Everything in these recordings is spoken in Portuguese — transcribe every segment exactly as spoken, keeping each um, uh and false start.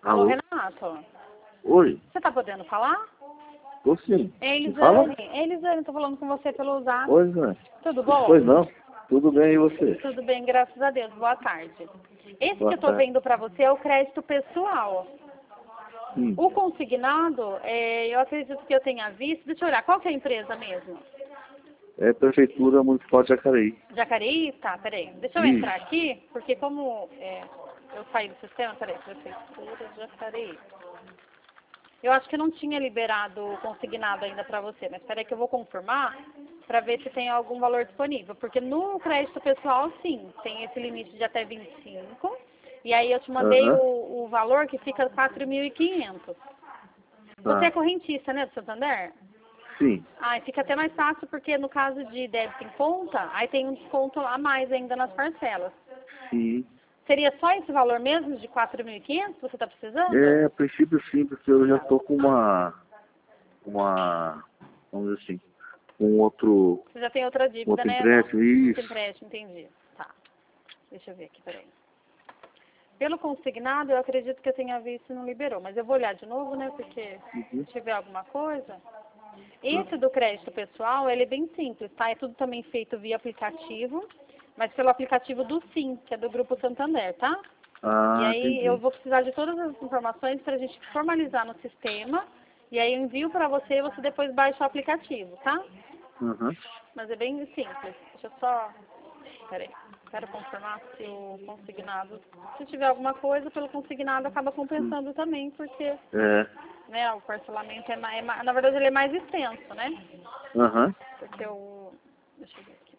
Alô, Alô? Renato? Oi, Você tá podendo falar? tô sim. É Me fala? Elisane. É Elisane, tô falando com você pelo Zap. Oi, Zé. Tudo bom? Pois não? Tudo bem, e você? Tudo bem, graças a Deus. Boa tarde. Esse Boa que eu tô tarde. vendo pra você é o crédito pessoal. Sim. O consignado, é, eu acredito que eu tenha visto. Deixa eu olhar, qual que é a empresa mesmo? É Prefeitura Municipal de Jacareí. Jacareí? Tá, peraí. Deixa eu Isso. entrar aqui, porque como é, eu saí do sistema, peraí, Prefeitura de Jacareí. Eu acho que não tinha liberado o consignado ainda para você, mas espera aí que eu vou confirmar para ver se tem algum valor disponível. Porque no crédito pessoal, sim, tem esse limite de até vinte e cinco. E aí eu te mandei Aham. o, o valor que fica quatro mil e quinhentos. Você é Tá. correntista, né, do Santander? Sim. Ah, fica até mais fácil porque no caso de débito em conta, aí tem um desconto a mais ainda nas parcelas. Sim. Seria só esse valor mesmo de quatro mil e quinhentos que você está precisando? É, a princípio sim, porque eu já tô com uma, uma, vamos dizer assim, com outro, Você já tem outra dívida, outro né? No empréstimo, outro isso. empréstimo, entendi. Tá. Deixa eu ver aqui, peraí. Pelo consignado, eu acredito que eu tenha visto e não liberou, mas eu vou olhar de novo, né? Porque Uhum. se tiver alguma coisa. Tá. Esse do crédito pessoal, ele é bem simples, tá? É tudo também feito via aplicativo, mas pelo aplicativo do Sim, que é do Grupo Santander, tá? E Ah, aí eu entendi. vou precisar de todas as informações para a gente formalizar no sistema. E aí eu envio para você e você depois baixa o aplicativo, tá? Aham. Mas é bem simples. Deixa eu só... Peraí. Quero confirmar se o consignado... Se tiver alguma coisa, pelo consignado acaba Sim. compensando também, porque É. né, o parcelamento é mais... Na verdade, ele é mais extenso, né? Aham. Porque o... Deixa eu ver aqui.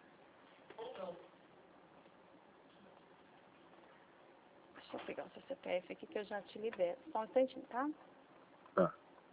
Deixa eu pegar o seu C P F aqui que eu já te libero. Só um instantinho, tá? Tá.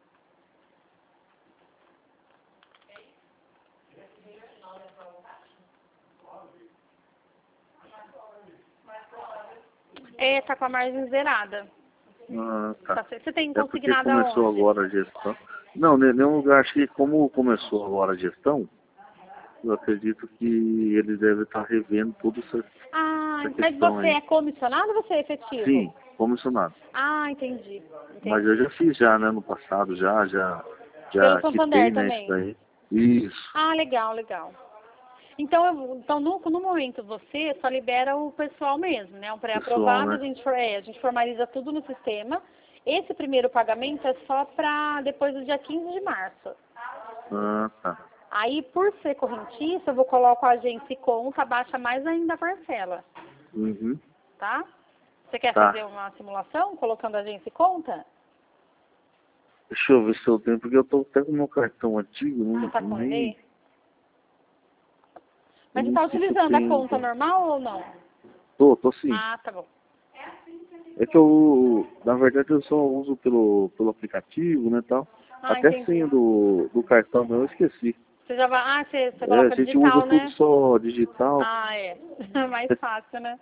É, tá com a margem zerada. Ah, Tá tá. certo. Você tem É porque consignado começou aonde? agora a gestão. Não, ne- nenhum lugar, acho que como começou agora a gestão, eu acredito que ele deve estar revendo toda essa, Ah, essa mas questão você aí. é comissionado ou você é efetivo? Sim, comissionado. Ah, entendi. Mas eu Entendi. já fiz já, né, no passado, já, já, Pelo já quitei, Santander né, isso também. daí. Isso. Ah, legal, legal. Então, eu- então no, no momento você só libera o pessoal mesmo, né? Um Pessoal, pré-aprovado, a né? gente, for- é, a gente formaliza tudo no sistema. Esse primeiro pagamento é só para depois do dia quinze de março. Ah, tá. Aí, por ser correntista, eu vou colocar a agência e conta, baixa mais ainda a parcela, Uhum. tá? Você quer fazer Tá. uma simulação colocando agência e conta? Deixa eu ver se eu tenho, porque eu tô até com o meu cartão antigo, Você não, tá com ele nem, aí? eu Mas você não está sei se eu utilizando a tenho. conta normal ou não? Tô, tô sim. Ah, tá bom. É que eu, na verdade, eu só uso pelo, pelo aplicativo, né, tal. Ah, Até a entendi. senha do, do cartão meu eu esqueci. Você já vai... Ah, você, você É, a coloca gente usa digital, tudo né? só digital. Ah, é. Mais fácil, né?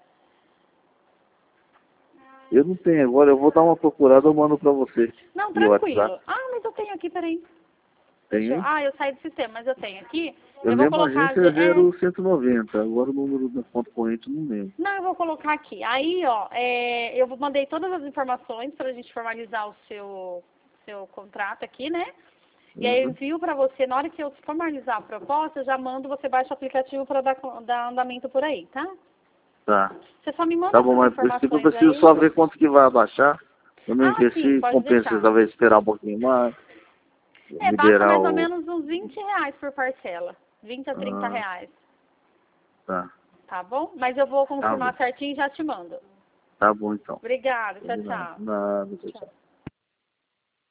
Eu não tenho agora, eu vou dar uma procurada, eu mando pra você. Não, Via WhatsApp. tranquilo. Ah, mas eu tenho aqui, peraí. Tem Deixa eu... aí? Ah, eu saí do sistema, mas eu tenho aqui. A Eu vou mesma colocar... agência a ge- É... era cento e noventa, agora o número da conta corrente eu não lembro. Não, eu vou colocar aqui. Aí, ó, é, eu mandei todas as informações para a gente formalizar o seu, seu contrato aqui, né? E aí eu Uhum. envio para você, na hora que eu formalizar a proposta, eu já mando, você baixa o aplicativo para dar, dar andamento por aí, tá? Tá. Você só me manda Tá bom, essas mas a princípio eu informações preciso aí. só ver quanto que vai abaixar. Também Ah, ver sim, se pode compensa, deixar. talvez esperar um pouquinho mais, É, baixa liberar mais ou o... menos uns vinte reais por parcela. Vinte a trinta Ah, reais, tá. tá bom? Mas eu vou Tá bom. confirmar certinho e já te mando. Tá bom então. Obrigada, tchau, Combinado. tchau. Nada, tchau, tchau. Tchau.